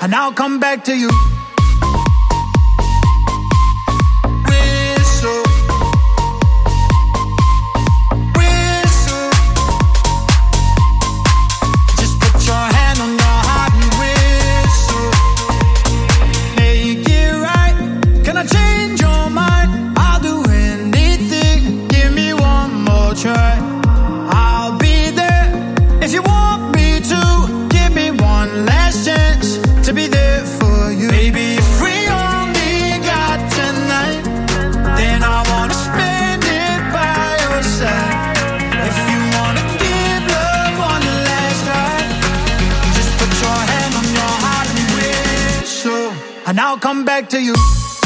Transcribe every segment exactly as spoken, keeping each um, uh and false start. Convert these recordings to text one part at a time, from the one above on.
and I'll come back to you. And I'll come back to you.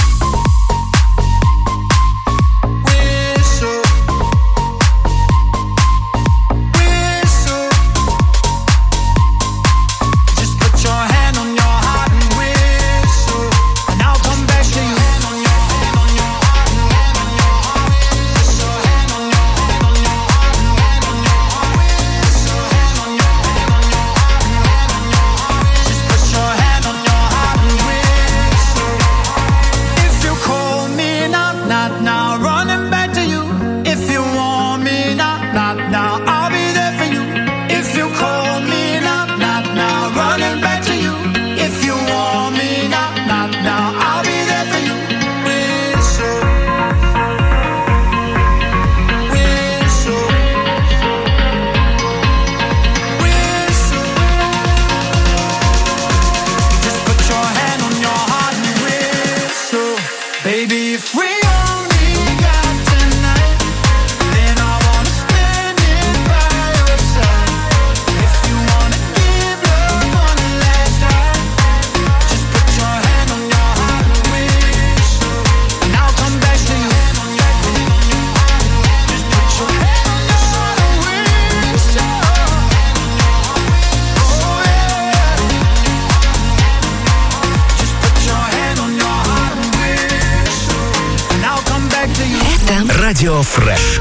Радио Фреш.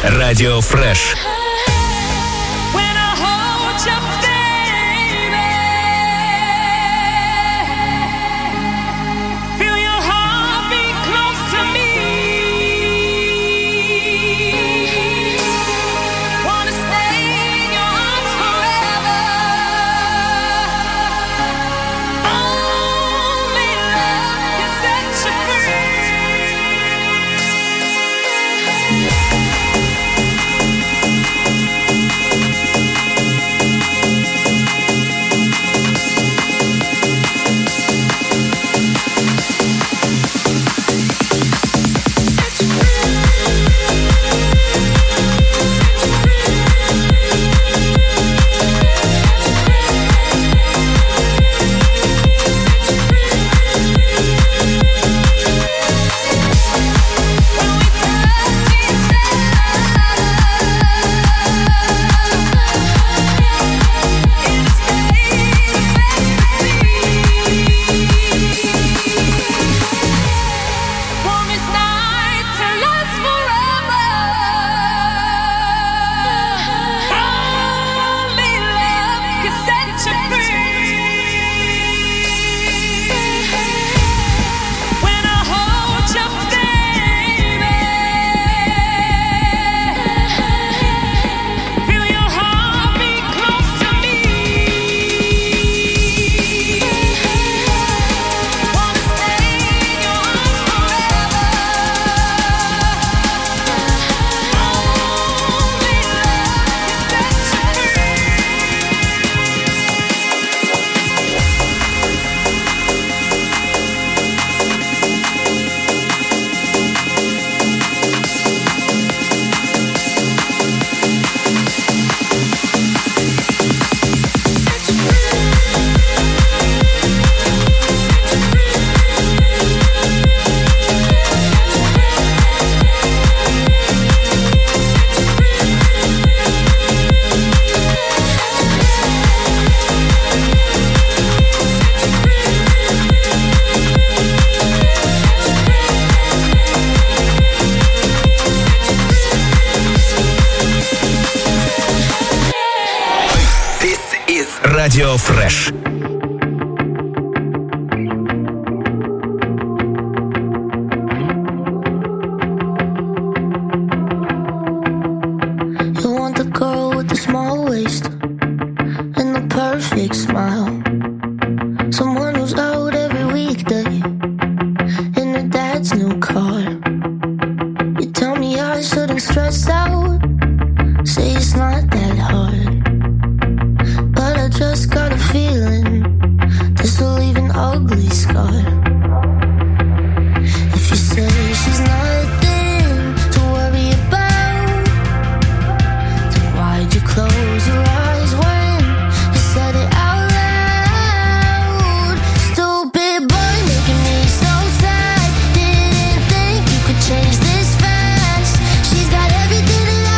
Radio Fresh. Radio Fresh. Change this fast. She's got everything that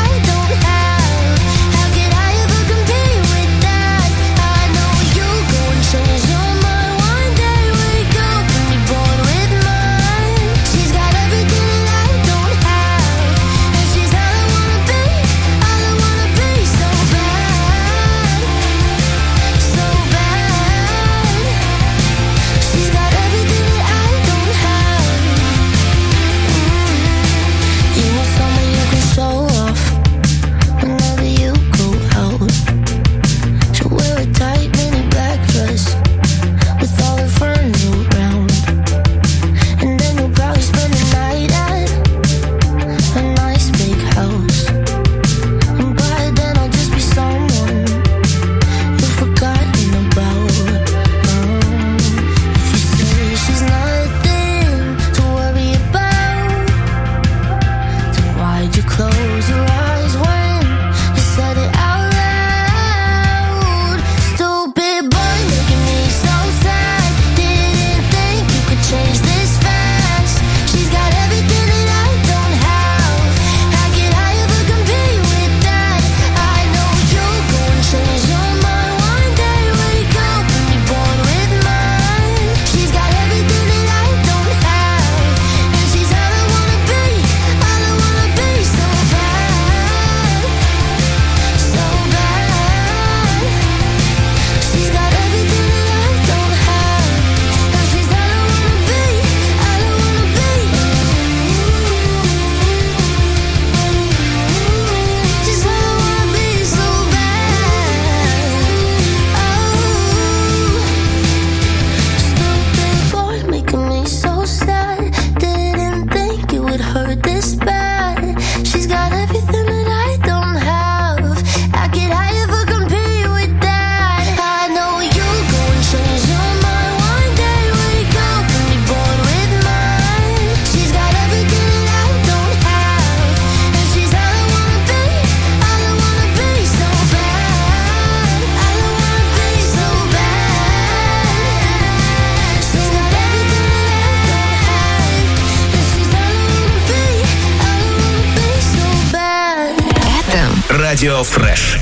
Radio Fresh.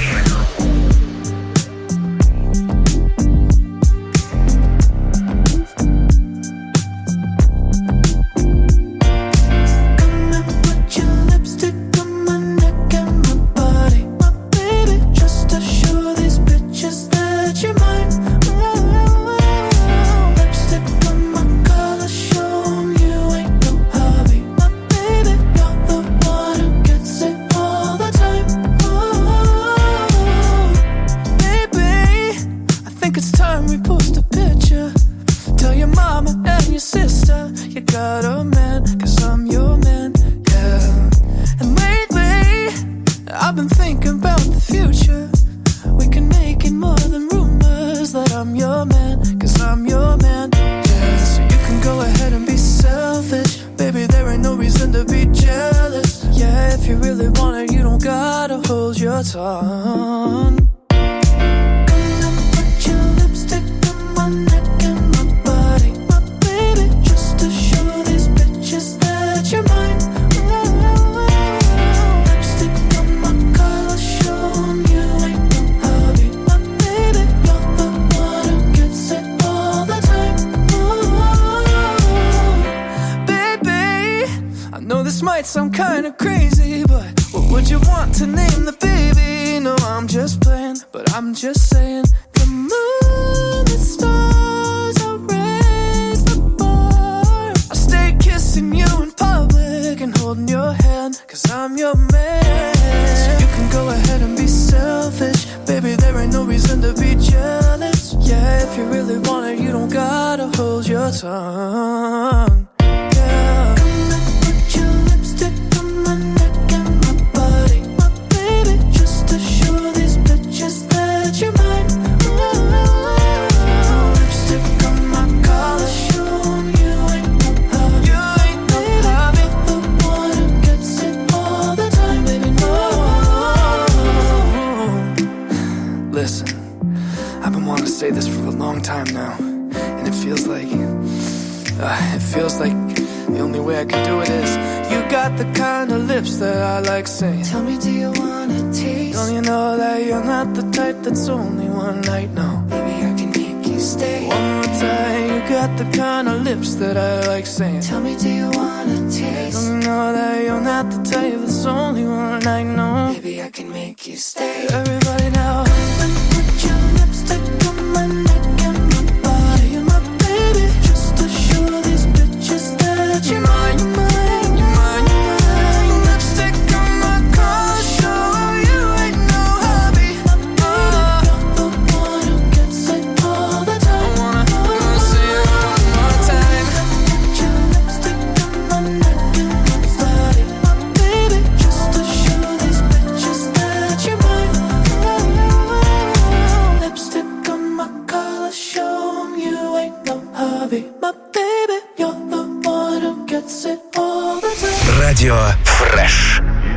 Radio Fresh.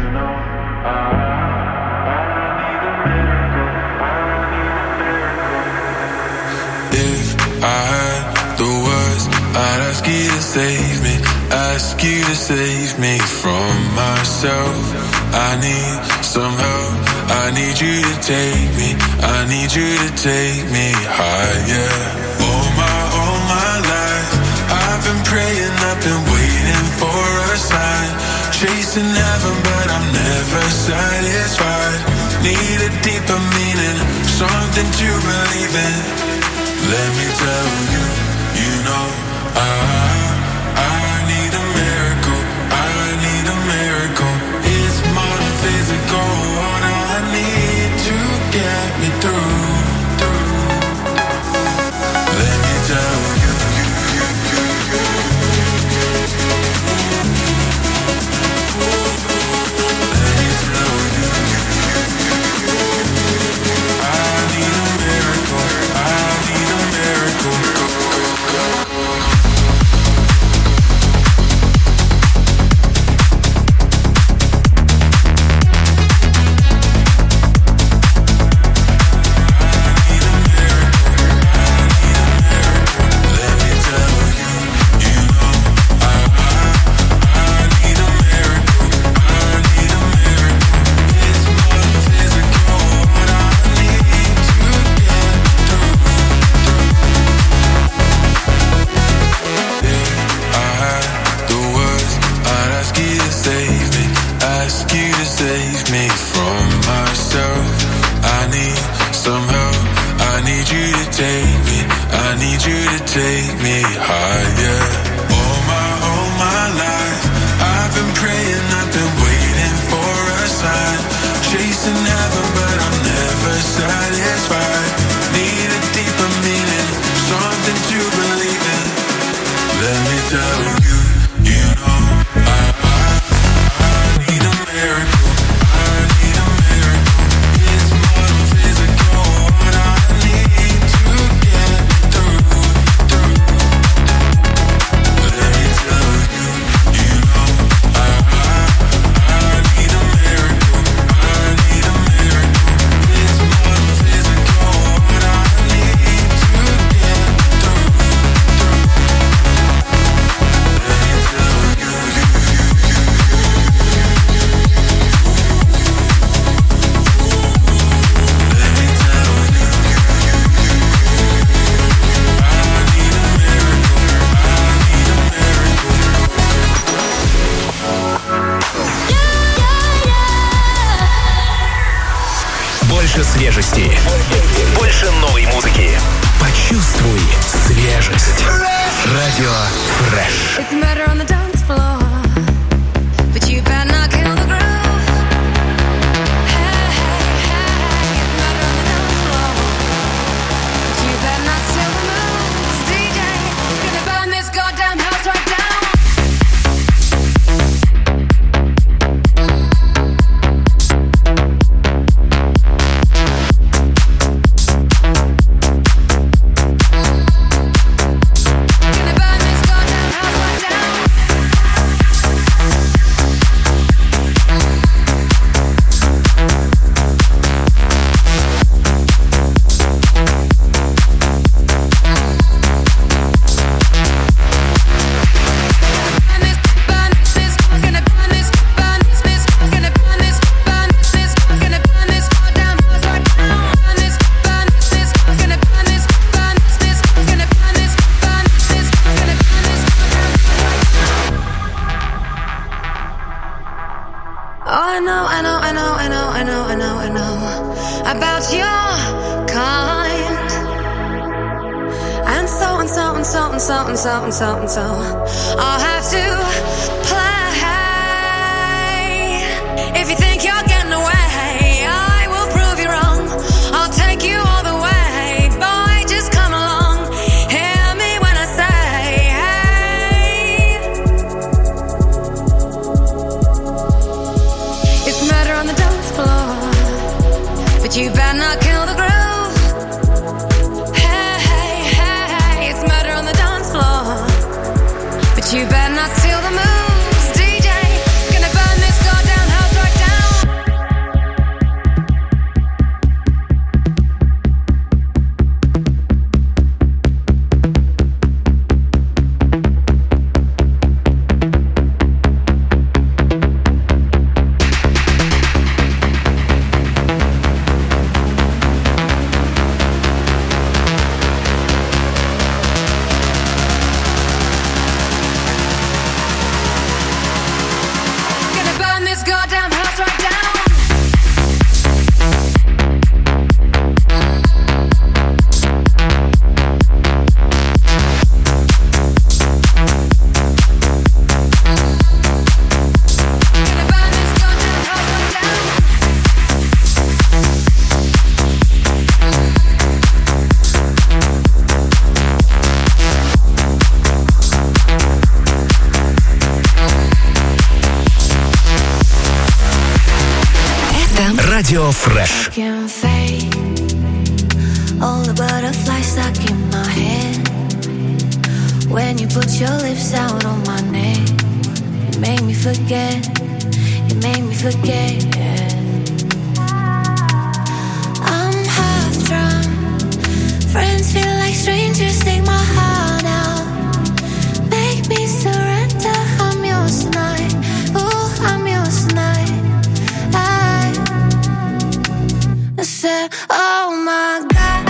If I had the words, I'd ask you to save me, ask you to save me from myself. I need some help, I need you to take me, I need you to take me higher. All my, all my life, I've been praying, I've been waiting for a sign, chasing heaven but I'm never satisfied. Need a deeper meaning, something to believe in. Let me tell you, you know I, I need a miracle, I need a miracle. It's more than physical, what I need to get me through. Let me tell you, you, you, you, you. Let me tell you, you, you, you. I need a miracle, I need a miracle. Go, go, go. свежести. Больше новой музыки. Почувствуй свежесть. Радио Фреш. It's murder on the dance floor, but you better not kill the groove. Hey, hey, hey, it's murder on the dance floor, but you better not steal the moves. D J, gonna burn this goddamn house right down. Something, something, something, so I'll have to play. If you think you're getting away, I will prove you wrong. I'll take you all the way, boy, just come along. Hear me when I say, hey. It's murder on the dance floor, but you better not kill the groove. You better not steal the moves, D J. Gonna burn this goddamn house right Радио Фреш. All the butterflies stuck in my head. When you put your lips out on my neck, you make me forget, you make me forget. I'm half drunk, friends feel like strangers, take my heart out, make me surrender. I'm yours tonight, ooh, I'm yours tonight. I said, oh my God,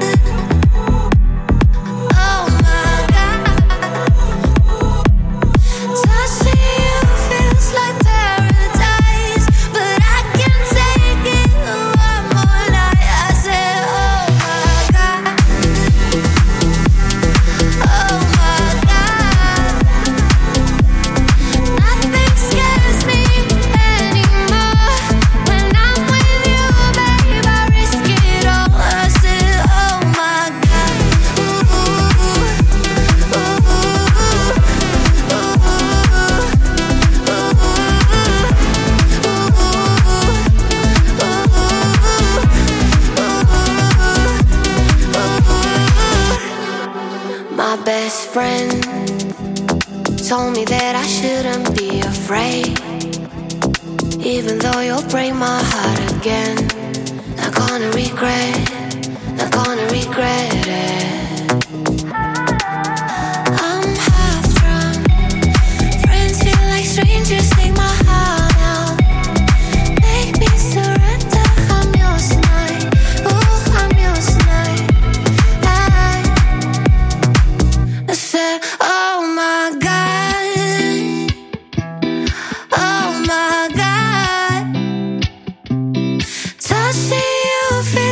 oh my God, touching you feels like paradise, but I can't take it one more night. I said, oh my God, oh my God, nothing scares me anymore when I'm with you, babe. I risk it all. I said, oh my God, ooh, ooh, ooh, my best friend told me that I shouldn't be afraid, even though you'll break my heart again. Not gonna regret, not gonna regret it. I'm half drunk, friends feel like strangers, take my heart out, make me surrender. I'm yours tonight, ooh, I'm yours tonight. I, I said, oh my God, oh my God, touching you feels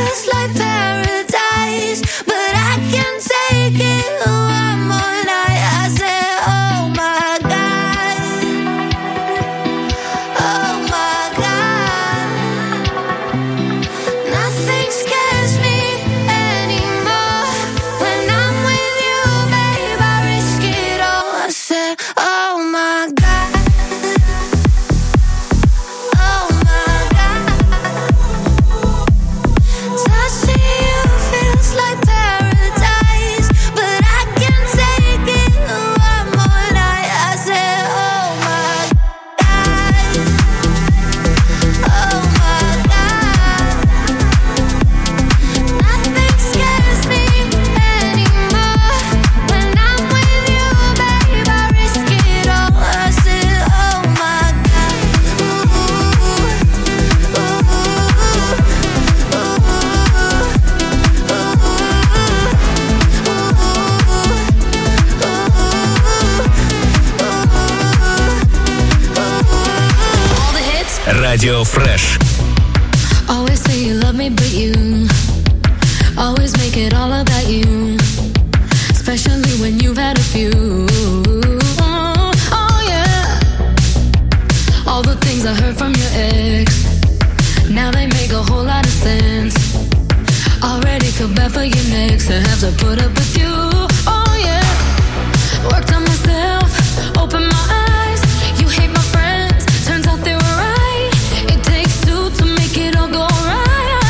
Radio Fresh. Always say you love me, but you always make it all about you, especially when you've had a few. Oh, oh yeah. All the things I heard from your ex, now they make a whole lot of sense. Already feel bad for you next to have to put up with you. Oh yeah. Worked on myself, open my eyes. You hate my friends, turns out they were right. It takes two to make it all go right.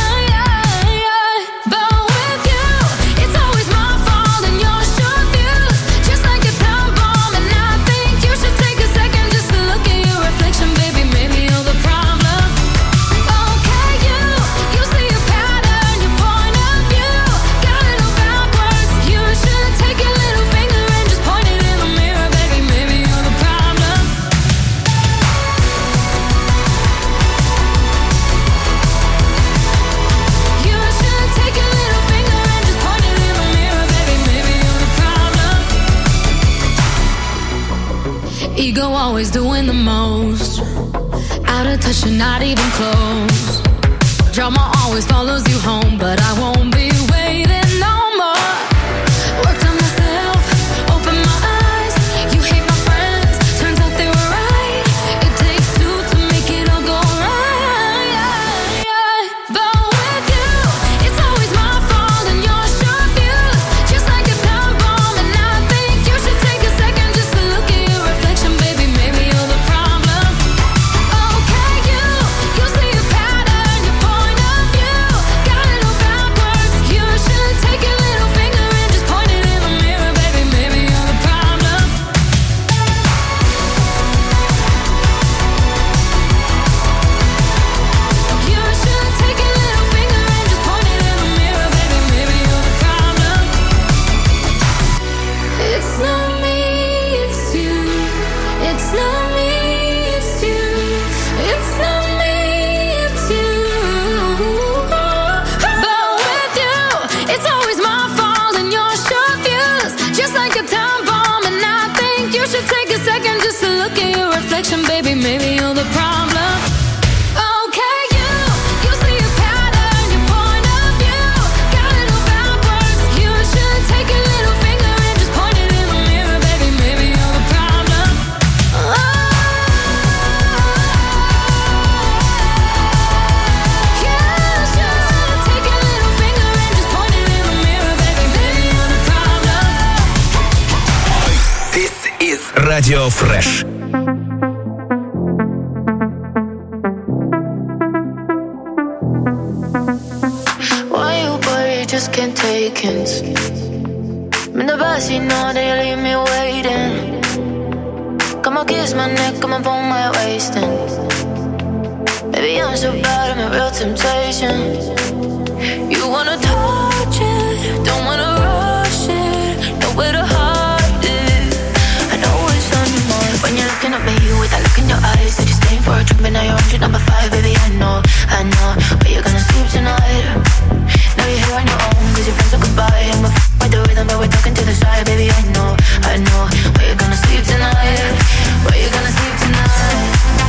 But with you, it's always my fault and your short views, just like a time bomb. And I think you should take a second just to look at your reflection, baby. Maybe you're the problem. Okay, you, you see a pattern, your point of view got it all backwards. You should take your little finger and just point it in the mirror, baby. Maybe you're the problem. You should take your little finger and just point it in the mirror, baby. Maybe you're the problem. Ego always doing the most, out of touch and not even close. Drama always follows you home, but I won't be waiting no more. Worked on myself, open my eyes. You hate my friends, turns out they were right. It takes two to make it all go right. But with you, it's always my fault and your short views, just like a time bomb. And I think you should take a second just to look at your reflection, baby. Maybe you're the problem. Okay, you, you see a pattern, your point of view got it all backwards. You should take your little finger and just point it in the mirror, baby. Maybe you're the problem. You should take your little finger and just point it in the mirror, baby. Maybe you're the problem. It's not me, it's you. It's not me, it's you. It's not me, it's you. But with you, it's always my fault and your short views, just like a time bomb. And I think you should take a second just to look at your reflection, baby. Maybe you're the problem. Okay, you, you see a pattern, your point of view got it all backwards. You should take your little finger and just point it in the mirror, baby. Maybe you're the problem. Oh, you should take your little finger and just point it in the mirror, baby. Maybe you're the problem. This is Radio Fresh. Why you worry, just can't take hints. I'm in the backseat now, they leave me waiting. Come on, kiss my neck, come on, pull my waist in. Baby, I'm so bad, I'm a real temptation. You wanna touch it, don't wanna rush it, nowhere to hide it. I know it's on your mind when you're looking at me with that look in your eyes. Said you're staying for a drink, but now you're on drink number five. Baby, I know, I know, where you're gonna sleep tonight. Now you're here on your own, cause your friends are goodbye. I'm a f*** with the rhythm, but we're talking to the side. Baby, I know, I know, where you're gonna sleep tonight. Where you gonna sleep tonight.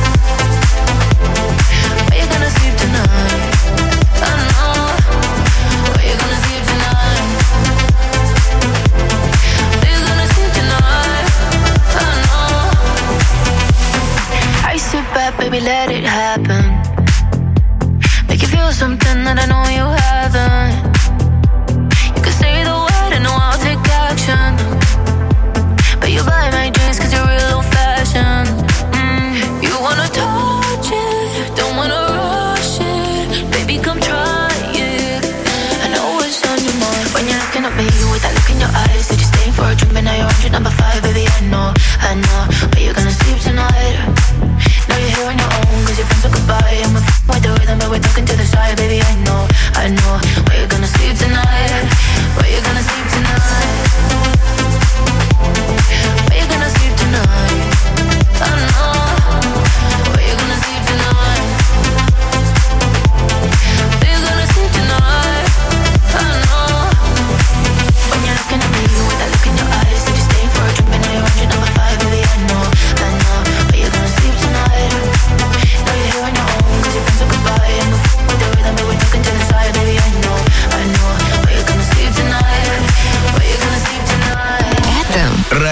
Where you gonna sleep tonight. I know, where you gonna sleep tonight. Where you gonna sleep tonight. I know. I sit back, baby, let it happen. Make you feel something that I know you haven't. You can say the word and know I'll take action. But you buy my drinks cause you're real old fashioned. mm. You wanna touch it, don't wanna rush it. Baby, come try it. I know it's on your mind when you're looking at me with that look in your eyes. Said you're staying for a drink, but now you're on drink number five. Baby, I know, I know, where you're gonna sleep tonight. Now you're here on your own cause your friends are goodbye. I'm a f*** with the rhythm, but we're talking to the side. Baby, I know, I know, where you're gonna sleep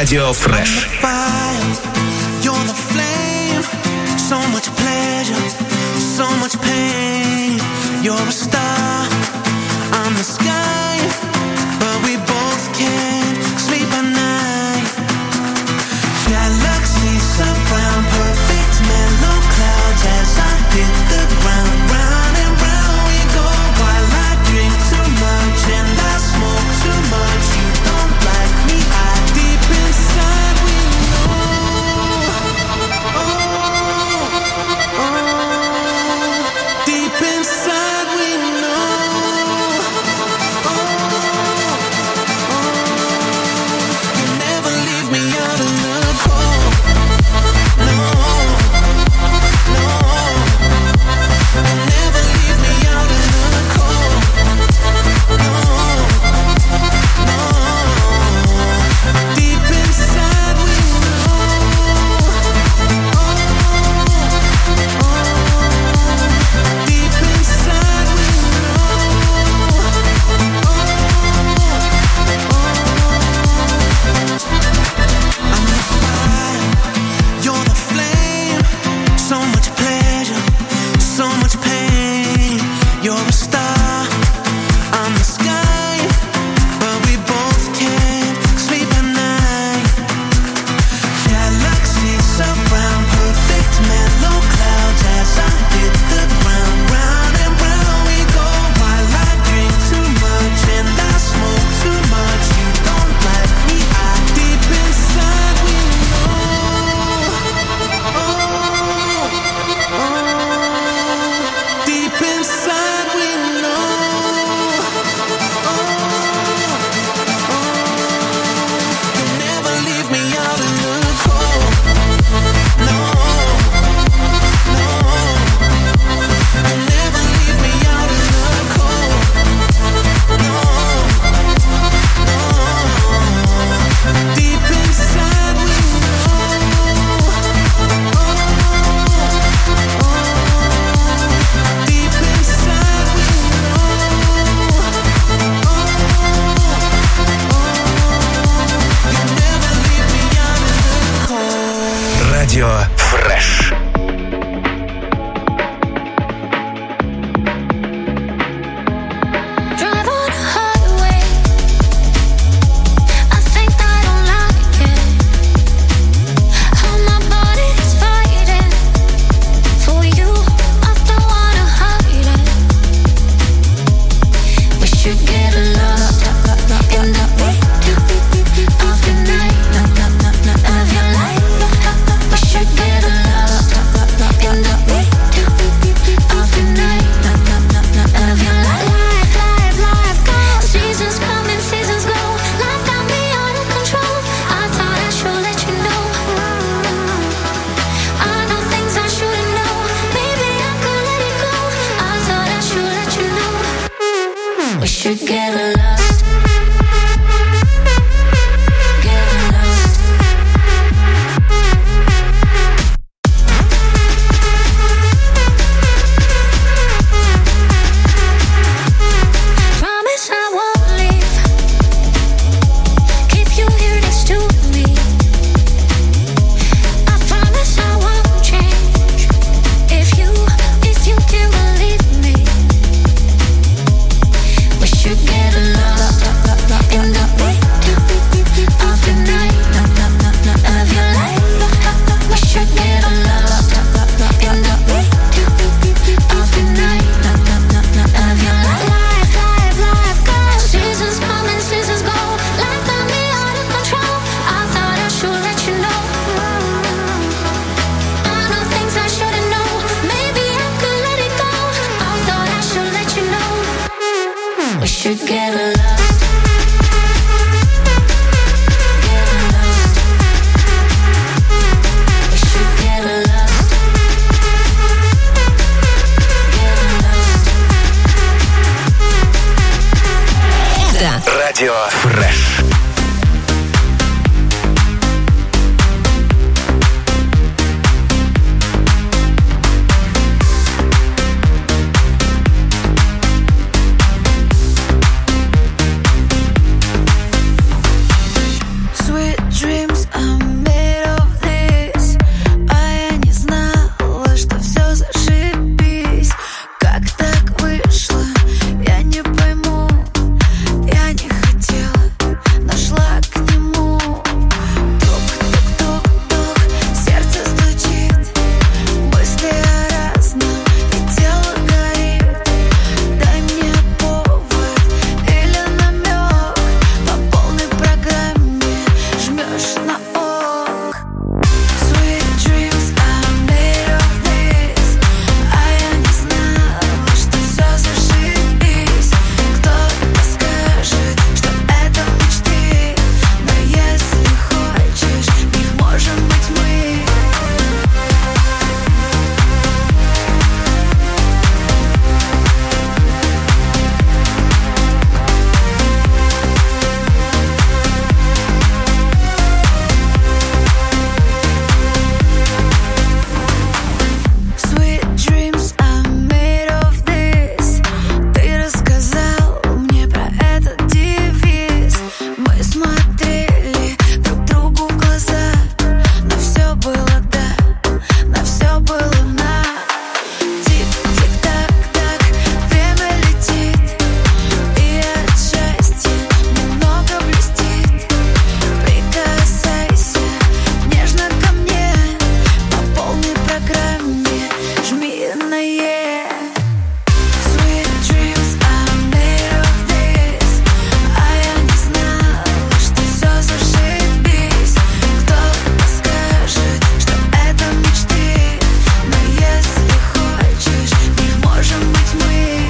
Radio Fresh. You're the flame, so much pleasure, so much pain. You're a star, I'm the sky, but we both can't sleep at night. Galaxies surround, perfect mellow clouds as I hit the ground. Round and round we go while I drink too much and I smoke too much. You don't like me, I deep inside we know. Oh, oh, deep inside we know. Oh, oh, you never leave me out in the cold. No, no, you never leave me out in the cold. No, no, deep inside we know. Oh, oh, deep inside we know. I'm the fire, you're the flame. So much pleasure, so much pain. You're a star, I'm the sky, but we both can't sleep at night. Galaxies surround, perfect mellow clouds as I hit the ground. Round and round we go while I drink too much and I smoke too much. You don't like me, I deep inside we know. Oh, oh, deep inside we know. Oh, oh, you never leave me out in the cold. No, no, you never leave me out in the cold. No, no, deep inside we know. Oh, oh, deep inside we know. Oh, oh, you never leave me out in the cold. Radio Fresh. Drive on a highway. I think I don't like it. How my body's fighting for you. I don't wanna hide it. We should get lost in the beat of the night of your life. We should get lost in the beat of the night of your life. Life, life, life goes. Seasons come and seasons go. Life got me out of control. I thought I should let you know. I know things I shouldn't know. Maybe I could let it go. I thought I should let you know. We should get lost. Get lost. Promise I won't leave. Keep you here next to me. I promise I won't change. If you, if you can believe me. We should get lost in the beat of the night of your life. We should get lost in the beat of the night of your life. Life, life, life goes. Seasons come and seasons go. Life got me out of control. I thought I should let you know. I know things I shouldn't know. Maybe I could let it go. I thought I should let you know. We should get lost. Get lost. We should get lost. Get lost. Radio Fresh. Sweet dreams все было на тик-тик-так-так. Время летит, и от счастья немного блестит. Прикасайся нежно ко мне, по полной программе жми на «Е». Sweet dreams are made of this. А я не знала, что все зашибись. Кто-то скажет, что это мечты, но если хочешь, их можем быть мы.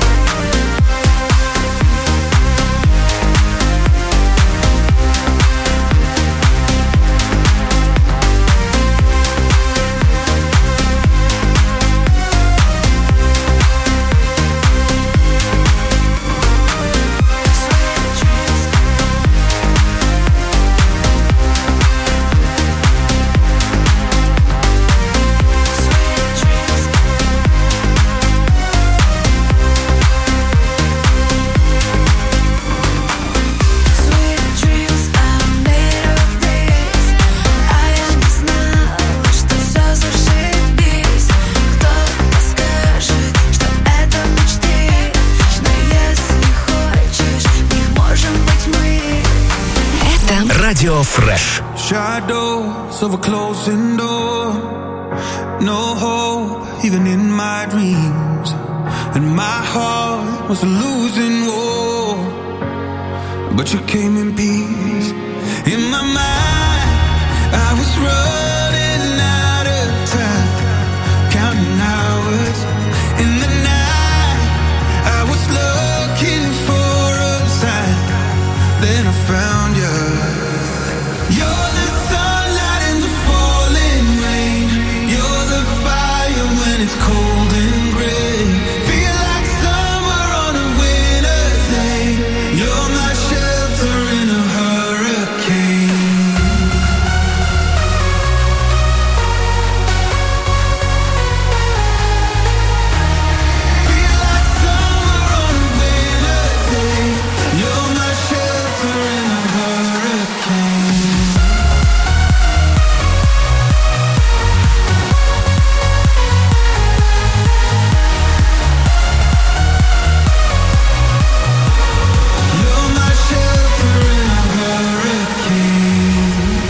Sweet dreams are made of this. А я не знала, что все зашибись. Кто-то скажет, что это мечты, но если хочешь, их можем быть мы. Это Радио Фреш. Shadows of a closing door. No hope, even in my dreams. And my heart was a losing war. But you came in peace. In my mind, I was running out of time, counting hours. In the night, I was looking for a sign. Then I found you. You're the sunlight in the falling rain. You're the fire when it's cold and gray. Feel like summer on a winter's day. You're my shelter in a hurricane. Feel like summer on a winter's day. You're my shelter in a hurricane. You're my shelter in a hurricane.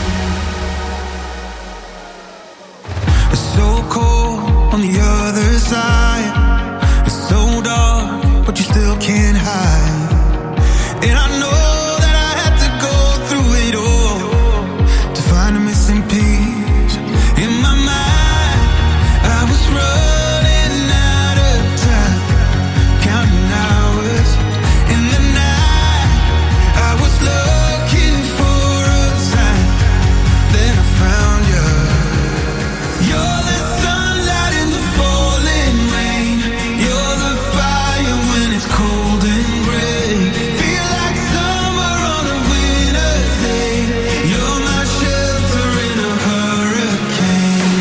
It's so cold on the other side. It's so dark, but you still can't hide. And I know that I had to go through it all to find a missing piece. In my mind, I was running out of time, counting hours. In the night, I was looking for a sign. Then I found you. You're the sunlight in the falling rain. You're the fire when it's cold and gray. Feel like summer on a winter's day. You're my shelter in a hurricane.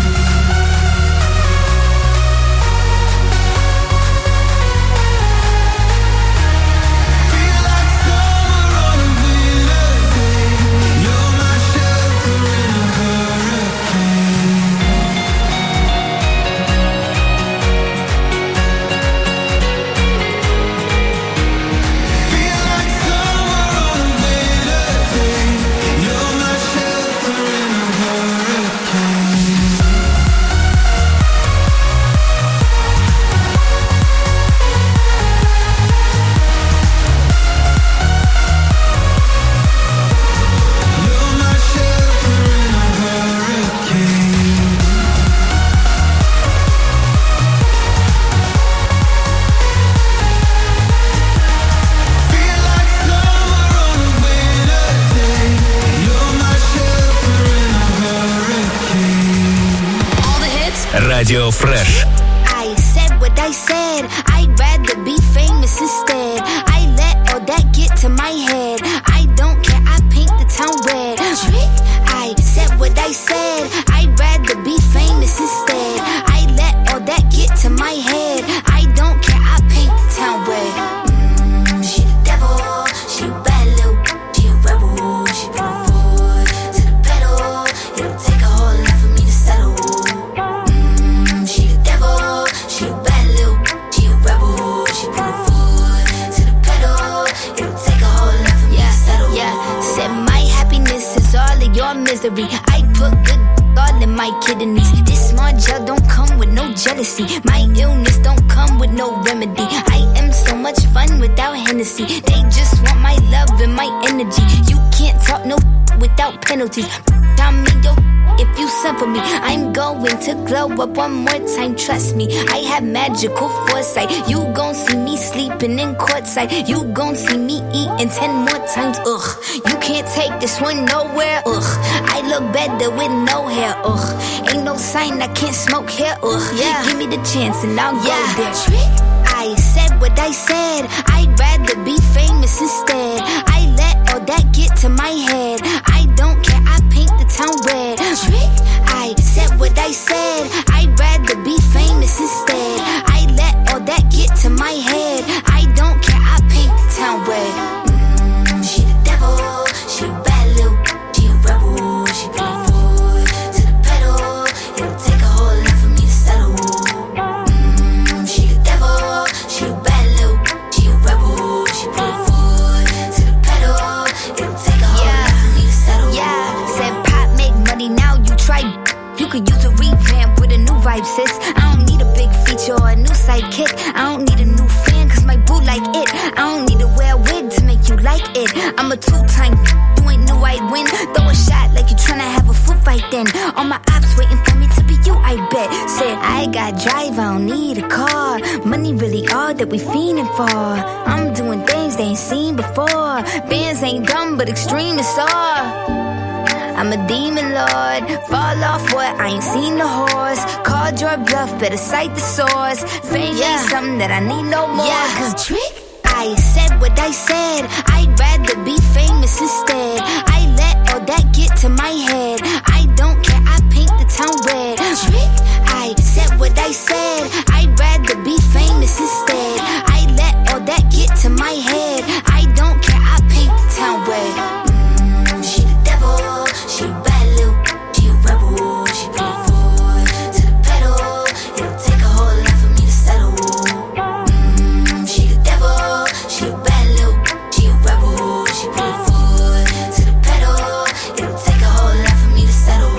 Feel like summer on a winter's day. You're my shelter in a hurricane. Feel like summer on a winter's day. You're my shelter in a hurricane. You're my shelter in a hurricane. Feel like summer on a winter's day. You're my shelter in a hurricane. all the hits. Радио Фреш. I said what I said. I'd rather be famous instead. I let all that get to my head. I don't care, I paint the town red. Trick. I said what I said. I'd rather be famous instead. I let all that get to my head. I don't care, I paint the town red. Mm, she the devil. She a bad little. She a rebel. She put her foot to the pedal. It'll take a whole lot for me to settle. Mm, medicine. My illness don't come with no remedy. I am so much fun without Hennessy. They just want my love and my energy. You can't talk no without penalties. I'm in your if you send for me. I'm going to glow up one more time, trust me. I have magical foresight. You gon' see me sleeping in courtside. You gon' see me eating ten more times, ugh. You can't take this one nowhere, ugh. I look better with no hair, ugh. Ain't no sign I can't smoke here, ugh. Yeah. Give me the chance and I'll yeah. go there. Trick. I said what I said. I'd rather be famous instead. I let all that get to my head. I don't care, I paint the town red. Trick. I said what I said. I'd rather be famous instead. I let all that get to my head. I don't care, I paint the town red. Mm, she the devil, she a bad little, she a rebel. She put her foot to the pedal. It'll take a whole lot for me to settle. Mm, she the devil, she a bad little, she a rebel. She put her foot to the pedal. It'll take a whole yeah. lot for me to settle. Yeah, said pop make money, now you try. You could use a revamp with a new vibe, sis. I don't need a big feature or a new sidekick. I don't need a new fan, cause my boo like it. I don't need to wear a wig to make you like it. I'm a two-time, you ain't knew I'd win. Throw a shot like you tryna have a foot fight then. All my ops waiting for me to be you, I bet. Said, I got drive, I don't need a car. Money really all that we fiending for. I'm doing things they ain't seen before. Bands ain't dumb, but extreme is all. I'm a demon lord, fall off what, I ain't seen the horse. Called your bluff, better cite the source. Fame yeah. ain't something that I need no more. Yeah, cause trick, I said what I said. I'd rather be famous instead. I let all that get to my head. I don't care, I paint the town red. Trick, I said what I said. I'd rather be famous instead. I let all that get to my head. I don't care, I paint the town red. Mm, she the devil. She a bad little, she a rebel. She put her foot to the pedal. It'll take a whole lot for me to settle. Mm, she the devil, she a bad little, she a rebel. She put her foot to the pedal. It'll take a whole lot for me to settle.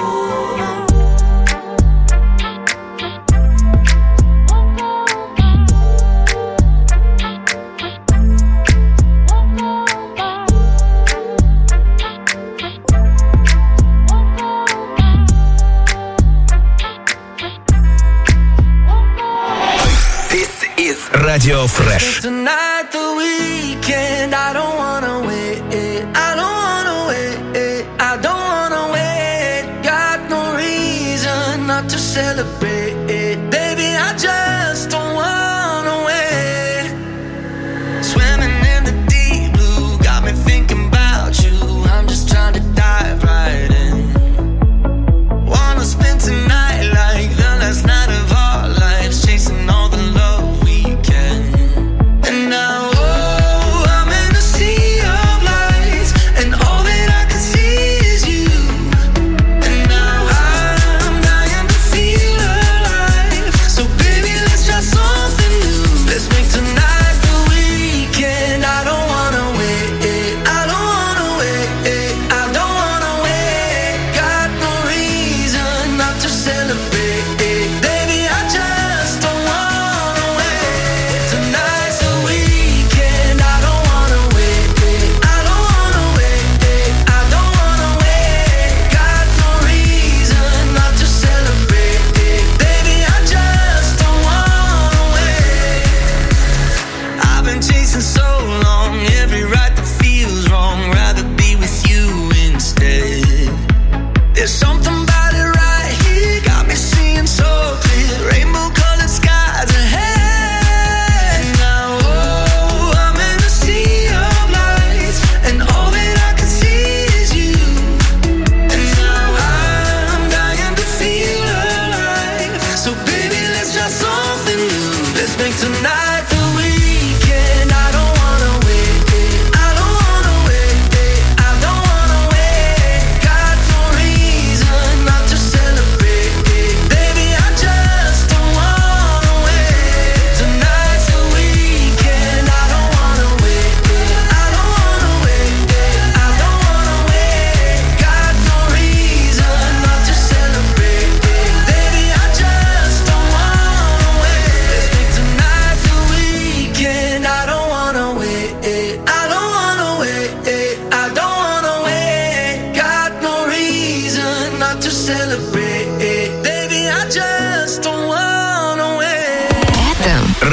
Radio Fresh. Tonight the weekend, I don't wanna wait. I don't wanna wait. I don't wanna wait. Got no reason not to celebrate. Baby, I just don't wanna wait. Swimming in the deep blue, got me thinking about you. I'm just trying to dive right in. Wanna spend tonight like the last night of our lives, chasing all the love. And now, oh, I'm in a sea of lights, and all that I can see is you. And now I'm dying to feel alive. So baby, let's try something.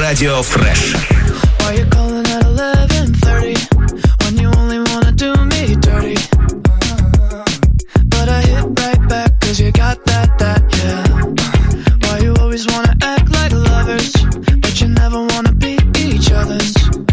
Radio Fresh. Why you calling at eleven thirty when you only wanna do me dirty? But I hit right back cause you got that, that, yeah. Why you always wanna act like lovers, but you never wanna be each other's?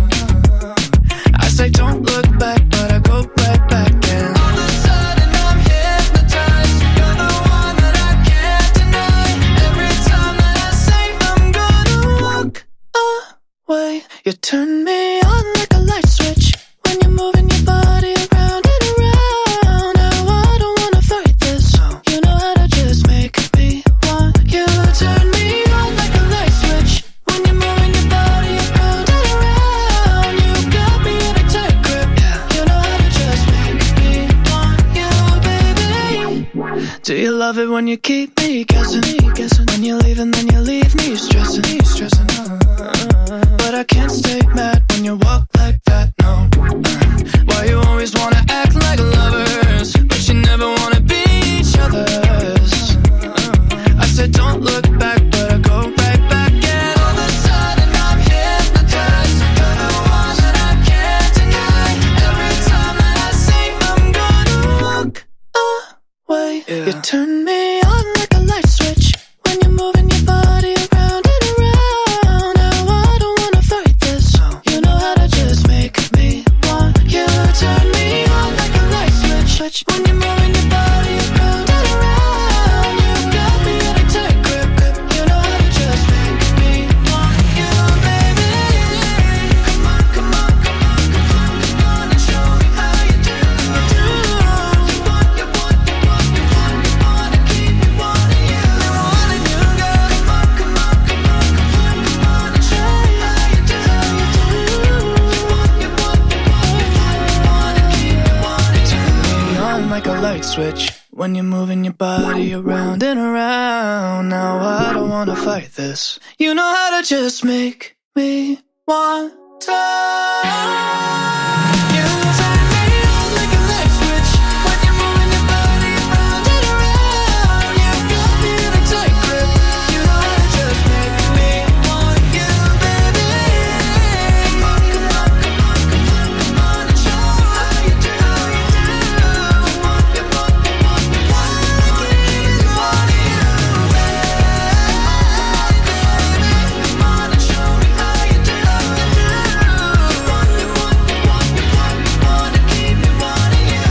I say don't look back, but I go right back and all of a sudden I'm hypnotized. You're the one that I can't deny. Every time that I say I'm gonna walk away, you turn me on like a light switch when you're moving your body around and around. Now I don't wanna fight this, you know how to just make me want you. Turn me on like a light switch when you're moving your body around and around. You got me in a tight grip, you know how to just make me want you, baby. Do you love it when you keep me guessing? When you leave and then you leave me stressing, stressing. But I can't stay mad when you walk like that, no. Why you always wanna act like lovers, but you never wanna be each other's? I said don't look back, but I go right back and all of a sudden I'm hypnotized. You're the one that I can't deny. Every time that I say I'm gonna walk away, yeah. You turn me on like a light switch when you're moving your body around and around. Now I don't wanna fight this, you know how to just make me want you. Turn me on like a light switch when you're moving your body around and around. You got me in a tight grip, you know how to just make me want you, baby. Come on, come on, come on, come on, come on and show me how you do. You want, you want, you want, you want, you wanna keep me wanting you. Wanting you, girl. Come on, come on, come on, come on, come on and show me how you do. You want, you want, you want, you want, you wanna keep me wanting you. Turn me on like a light switch when you're moving your body around and around. Now I don't wanna fight this, you know how to just make me want to. You turn me on like a light switch when you're moving your body around and around. You got me in a tight grip, you know how to just make me want you, baby. Come on, come on, come on, come on, come on and show me how you do, how you do. You want, you want, you want, you want, you wanna keep me wanting you, baby. Come on and show me how you do, how you do. You want, you want, you want, you want, you wanna keep me wanting you.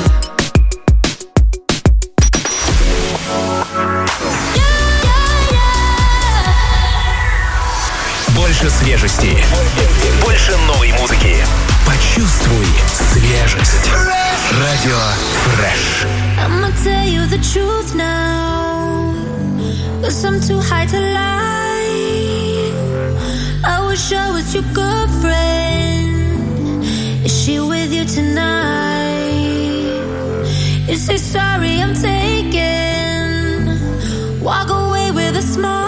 Больше свежести, больше новой музыки. Почувствуй свежесть. Радио Fresh. I'ma tell you the truth now, 'cause I'm too high to lie. I wish I was your girlfriend. Is she with you tonight? You say sorry, I'm taken. Walk away with a smile.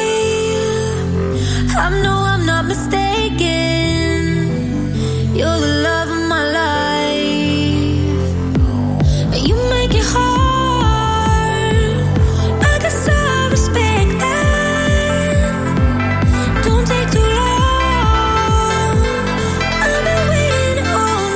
I know I'm not mistaken. You're the love of my life. You make it hard. I guess I respect that. Don't take too long. I've been waiting all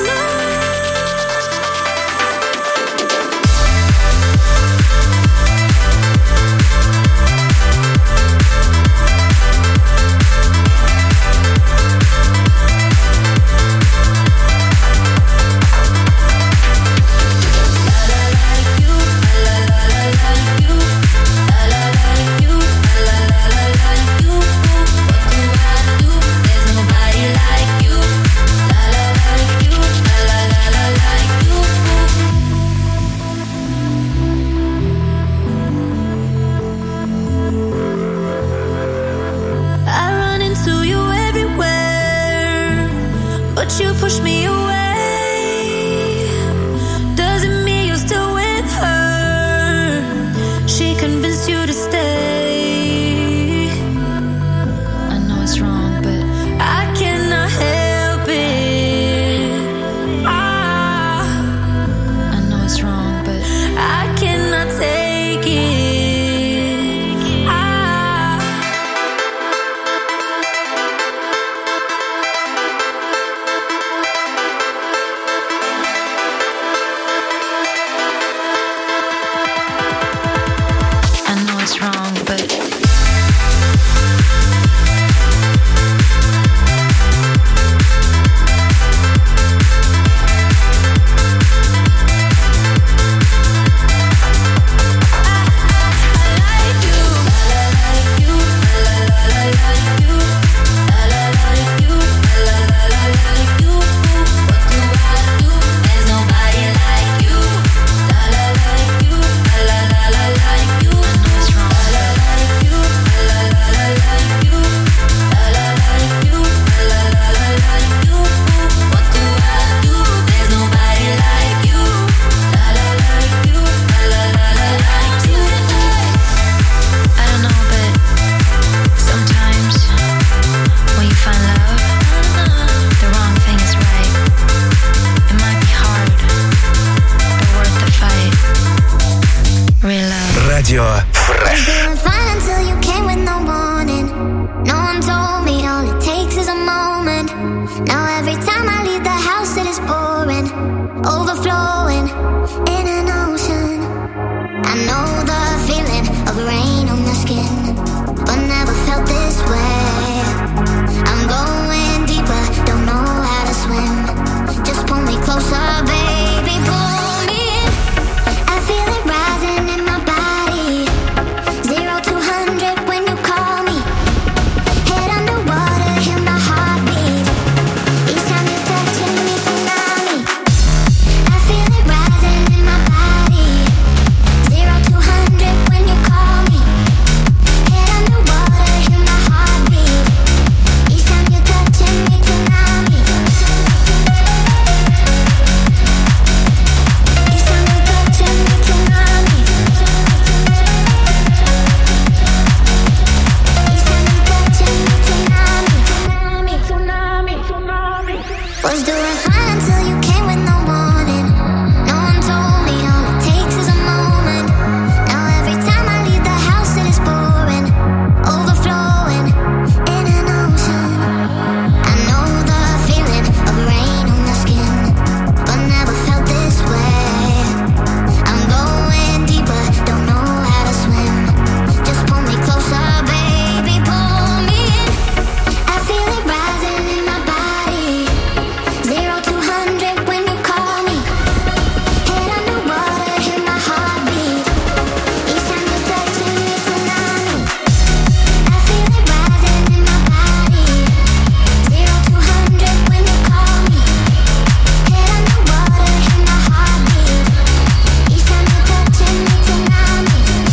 Was doing fine until you came with no warning. No one told me all it takes is a moment. Now every time I leave the house it is boring, overflowing in an ocean. I know the feeling of rain on the skin, but never felt this way. I'm going deeper, don't know how to swim. Just pull me closer, baby, pull me in. I feel it rising in my body. Zero to hundred when you call me. Head underwater, hear my heartbeat. Each time you're touching me, tsunami. I feel it rising in my body. Zero to hundred when you call me. Head underwater, hear my heartbeat. Each time you're touching me, tsunami.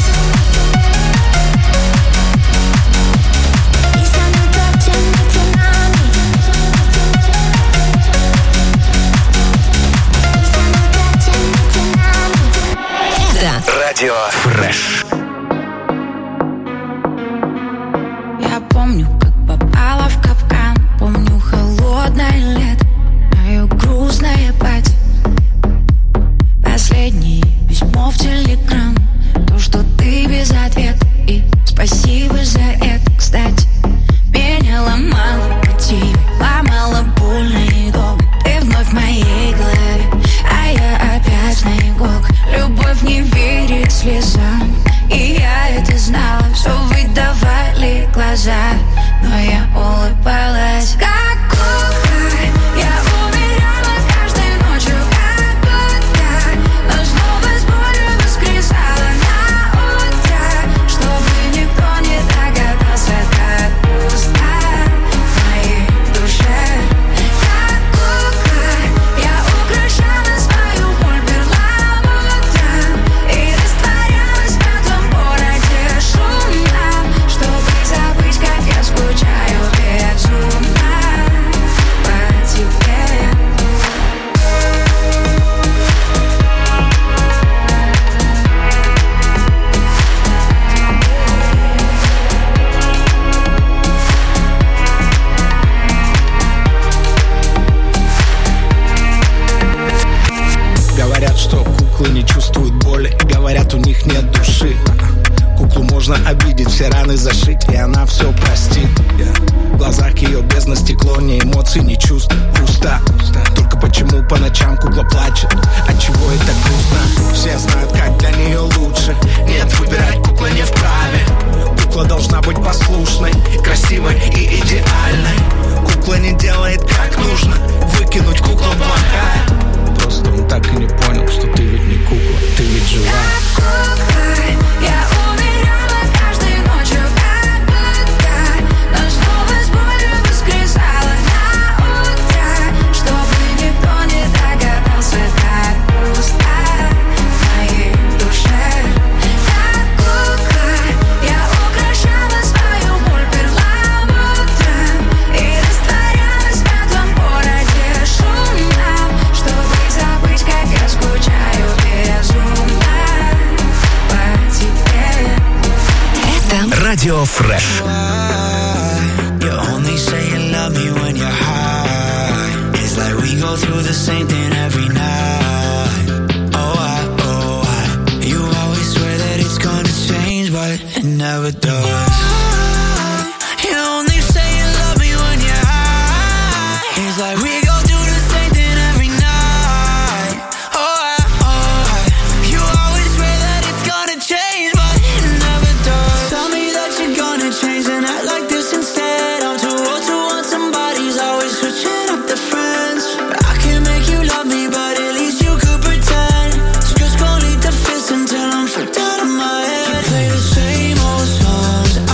Each time you're touching me, tsunami. Each time you're touching me, tsunami. Это Радио Фреш. Я помню, как попала в капкан. Помню холодное лето, мое грустное пати. Последнее письмо в телеграм. То, что ты без ответа. И спасибо за это, кстати. Меня ломало против, ломало больно и долго. Ты вновь в моей голове, а я опять на иголках. Любовь не верит слезам, и я это знала. Все выдавали глаза, но я улыбалась как кукла. Я умирала каждой ночью как будто, но снова с болью воскресала на утро, чтобы никто не догадался, как пусто в моей душе. Как кукла я украшала свою боль перламутром и растворялась в мертвом городе шумном, чтобы забыть, как я скучаю безумно по тебе. Говорят, что куклы не чувствуют боли. Говорят, у них нет души. Куклу можно обидеть, все раны зашить, и она все простит. В глазах ее бездна стекло, ни эмоций, ни чувств. Пусто. Только почему по ночам кукла плачет? Отчего это грустно? Все знают, как для нее лучше. Нет, выбирать кукла не вправе. Кукла должна быть послушной, красивой и идеальной. Кукла не делает как нужно. Выкинуть куклу плохая. Просто он так и не понял, что ты ведь не кукла, ты ведь жива. Как кукла я умирала каждой ночью как будто, но снова с болью воскресала на утро, чтобы никто не догадался, как пусто в моей душе. Как кукла я украшала свою боль перламутром и растворялась в мертвом городе шумном, чтобы забыть, как я скучаю безумно по тебе. Это Радио Фреш. You only say you love me when you're high. It's like we go through the same thing every night. Oh, I, oh, I. You always swear that it's gonna change, but it never does. You only say you love me when you're high. It's like we go through the same thing every night. Oh, I, oh, I. You always swear that it's gonna change, but it never does. Tell me that you're gonna change and act like this instead. I'm too old to want somebody's always switching up the friends. I can make you love me, but at least you could pretend. Just go lead the fist until I'm freaked out of my head. You play the same old songs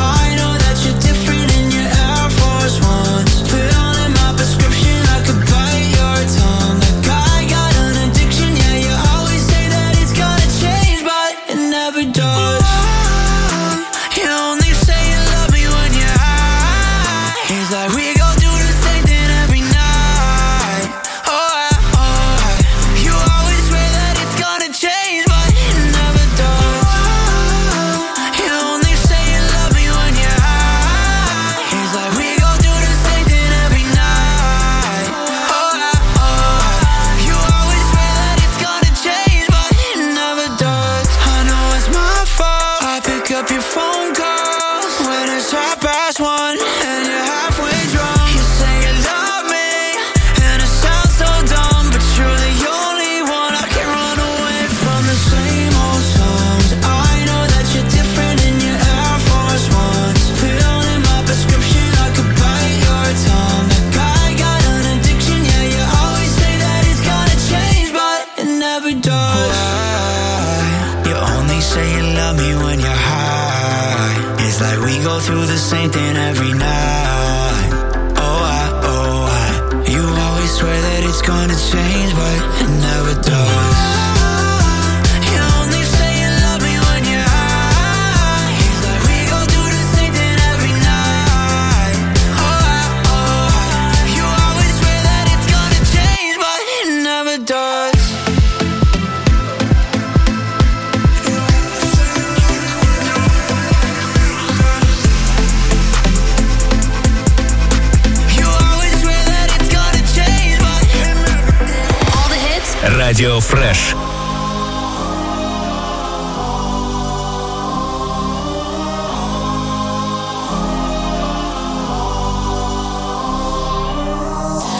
go through the same thing every night. Oh, I, oh, I. You always swear that it's gonna change, but it never does. You only say you love me when you're high. We go through the same thing every night. Oh, I, oh, I. You always swear that it's gonna change, but it never does. Радио Фреш.